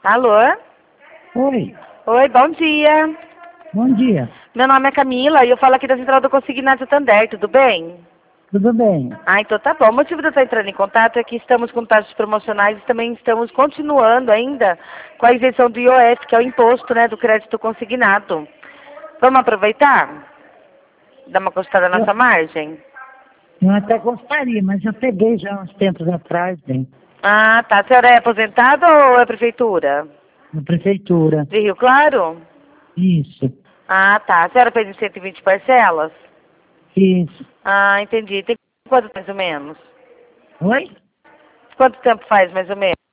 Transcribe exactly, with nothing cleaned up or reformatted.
Alô? Oi, Oi, bom dia. bom dia. Meu nome é Camila e eu falo aqui da Central do Consignado Santander, tudo bem? Tudo bem? Ah, então tá bom. O motivo de eu estar entrando em contato é que estamos com taxas promocionais e também estamos continuando ainda com a isenção do I O F, que é o imposto, né, do crédito consignado. Vamos aproveitar? Dar uma costada na Eu, nossa margem? eu até gostaria, mas eu peguei já uns tempos atrás, bem, Ah, tá. A senhora é aposentada ou é prefeitura? na prefeitura. De Rio Claro? Isso, Ah, tá. A senhora fez em cento e vinte parcelas? isso. Ah, entendi. Tem quanto mais ou menos? Oi? Quanto tempo faz mais ou menos?